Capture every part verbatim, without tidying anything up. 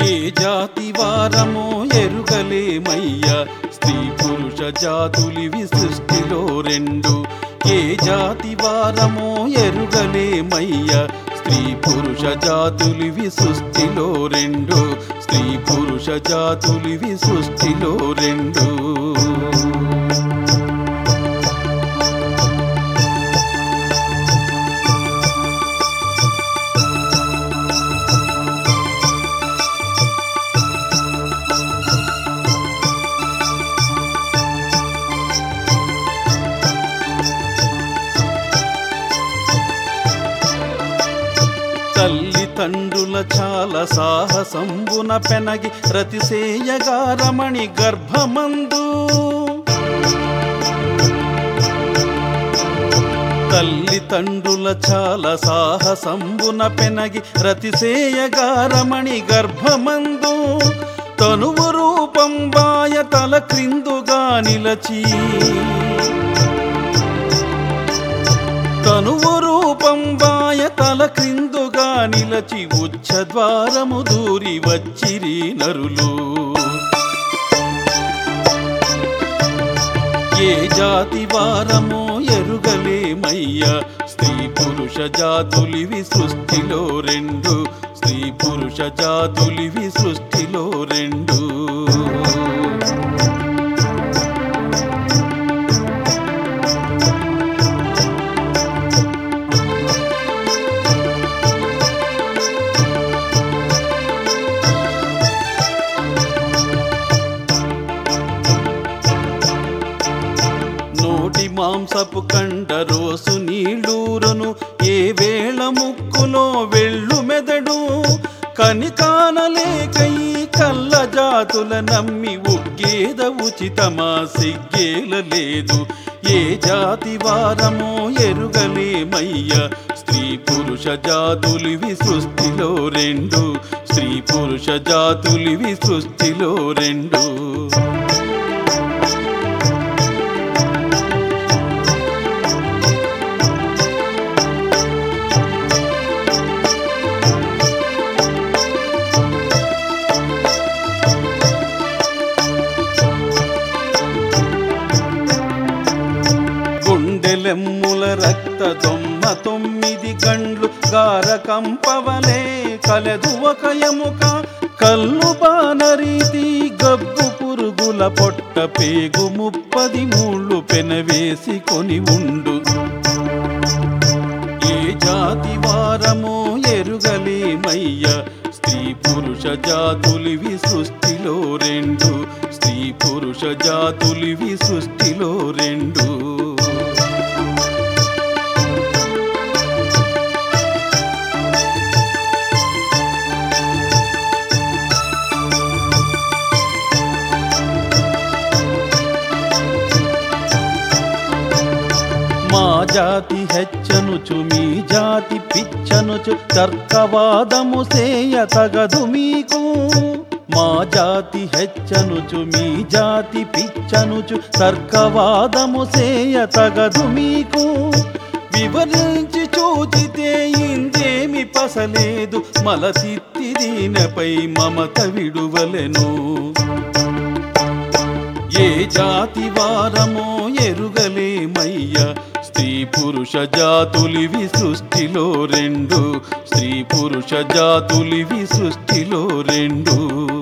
ఏ జాతి వారమో ఎరుగలేమయ్యా, స్త్రీ పురుష జాతులివి సృష్టిలో రెండు. ఏ జాతి వారమో ఎరుగలేమయ్యా, స్త్రీ పురుష జాతులివి సృష్టిలో రెండు. స్త్రీ పురుష జాతులివి సృష్టిలో రెండు. తల్లి తండ్రుల చాలా సాహసంబున పెనగి రతిసేయగారమణి గర్భమందు. తల్లి తండ్రుల చాలా సాహసంబున పెనగి రతిసేయగారమణి గర్భమందు. తనువు రూపం బాయ తల క్రిందుగా నిలచి, తనువు రూపం బాయ తల క్రిందుగా నిలచి ఉచ్చ ద్వారము దూరి వచ్చిరి నరులు. ఏ జాతి వారమో ఎరుగలేమయ్యా, స్త్రీ పురుష జాతులివి సృష్టిలో రెండు. స్త్రీ పురుష జాతులివి సృష్టిలో రెండు. మాంసపు కండ రోసు నీళ్ళూరును, ఏ వేళ ముక్కులో వెళ్ళు మెదడు. కనికానలేకయి కళ్ళ జాతుల నమ్మి ఉగ్గేద ఉచితమా సిగ్గేల లేదు. ఏ జాతి వారమో ఎరుగలేమయ్యా, స్త్రీ పురుష జాతులివి సృష్టిలో రెండు. స్త్రీ పురుష జాతులివి సృష్టిలో రెండు. గుండెలెమ్ముల రక్త దొమ్మ తొమ్మిది గండ్లు గారకంపవలే కలదు ఒక ఎముక. కల్లు బానరీతి గబ్బు పురుగుల పొట్ట పేగు ముప్పది మూళ్ళు పెనవేసి కొని ఉండు. ఏ జాతి వారమో ఎరుగలేమయ్యా, స్త్రీ పురుష జాతులివి సృష్టిలో రెండు. స్త్రీ పురుష జాతులివి సృష్టిలో రెండు. మా జాతి హెచ్చనుచు మీ జాతి పిచ్చనుచు తర్కవాదము సేయ తగదు మీకు. మా జాతి హెచ్చనుచు మీ జాతి పిచ్చనుచు తర్కవాదము సేయ తగదు మీకు. వివరించి చూచితే ఇందేమి పసలేదు, మలతిత్తి దీనపై మమత విడువలెను. ఏ జాతి వారమో ఎరుగలేమయ్యా, స్త్రీ పురుష జాతులివి సృష్టిలో రెండు. స్త్రీ పురుష జాతులివి సృష్టిలో రెండు.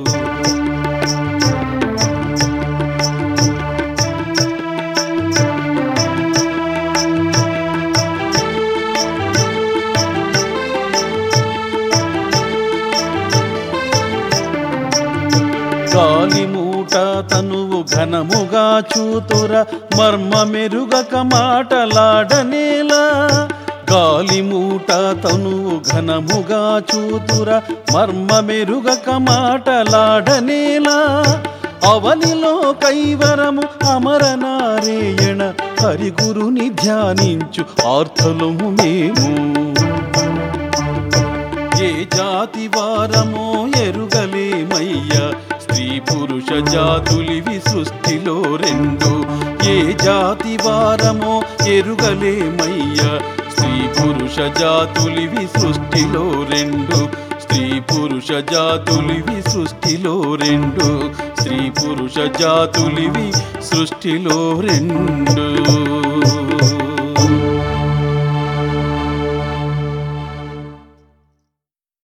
గాలి మూట తనువు ఘనముగా చూతుర, మర్మ మెరుగక మాటలాడనేలా. గాలి మూట తనువు ఘనముగా చూతుర, మర్మ మెరుగక మాటలాడనేలా. అవనిలో కైవరము అమరనారాయణ హరిగురుని ధ్యానించు ఆర్తలము మేము. ఏ జాతి వారమో ఎరుగలేమయ్యా, స్త్రీ పురుష జాతులివి సృష్టిలో రెండు. ఏ జాతి వారమో ఎరుగలేమయ్యా, స్త్రీ పురుష జాతులివి సృష్టిలో రెండు స్త్రీ పురుష జాతులివి సృష్టిలో రెండు స్త్రీ పురుష జాతులివి సృష్టిలో రెండు